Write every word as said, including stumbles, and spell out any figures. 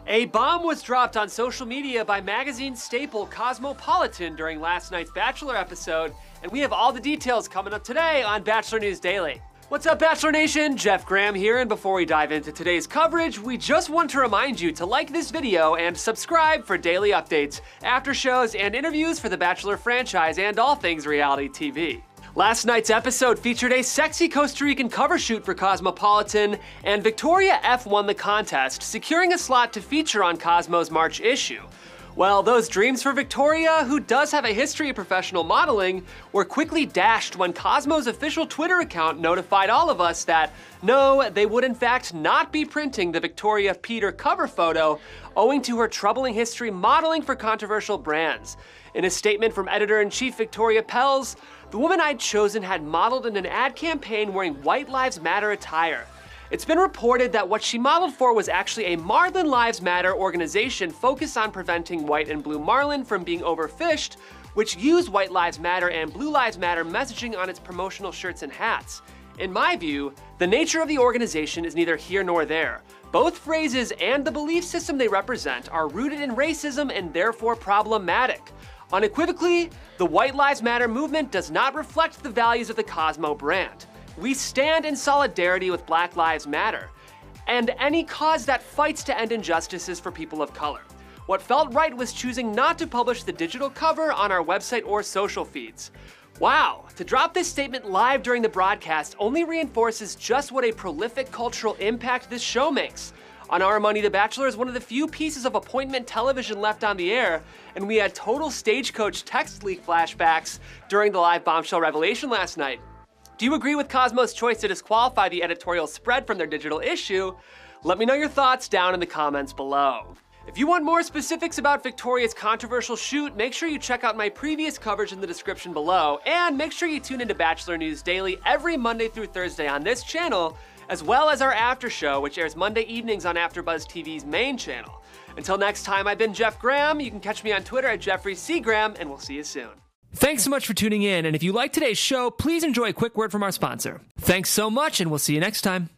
A bomb was dropped on social media by magazine staple Cosmopolitan during last night's Bachelor episode, and we have all the details coming up today on Bachelor News Daily. What's up, Bachelor Nation? Jeff Graham here, and before we dive into today's coverage, we just want to remind you to like this video and subscribe for daily updates, after shows, and interviews for the Bachelor franchise and all things reality T V. Last night's episode featured a sexy Costa Rican cover shoot for Cosmopolitan, and Victoria F won the contest, securing a slot to feature on Cosmo's March issue. Well, those dreams for Victoria, who does have a history of professional modeling, were quickly dashed when Cosmo's official Twitter account notified all of us that, no, they would in fact not be printing the Victoria Peter cover photo, owing to her troubling history modeling for controversial brands. In a statement from Editor-in-Chief Victoria Pells, the woman I'd chosen had modeled in an ad campaign wearing White Lives Matter attire. It's been reported that what she modeled for was actually a Marlin Lives Matter organization focused on preventing white and blue marlin from being overfished, which used White Lives Matter and Blue Lives Matter messaging on its promotional shirts and hats. In my view, the nature of the organization is neither here nor there. Both phrases and the belief system they represent are rooted in racism and therefore problematic. Unequivocally, the White Lives Matter movement does not reflect the values of the Cosmo brand. We stand in solidarity with Black Lives Matter and any cause that fights to end injustices for people of color. What felt right was choosing not to publish the digital cover on our website or social feeds. Wow, to drop this statement live during the broadcast only reinforces just what a prolific cultural impact this show makes. On Our Money, The Bachelor is one of the few pieces of appointment television left on the air, and we had total Stagecoach text leak flashbacks during the live bombshell revelation last night. Do you agree with Cosmo's choice to disqualify the editorial spread from their digital issue? Let me know your thoughts down in the comments below. If you want more specifics about Victoria's controversial shoot, make sure you check out my previous coverage in the description below, and make sure you tune into Bachelor News Daily every Monday through Thursday on this channel, as well as our after show, which airs Monday evenings on AfterBuzz T V's main channel. Until next time, I've been Jeff Graham. You can catch me on Twitter at Jeffrey C. Graham, and we'll see you soon. Thanks so much for tuning in, and if you like today's show, please enjoy a quick word from our sponsor. Thanks so much, and we'll see you next time.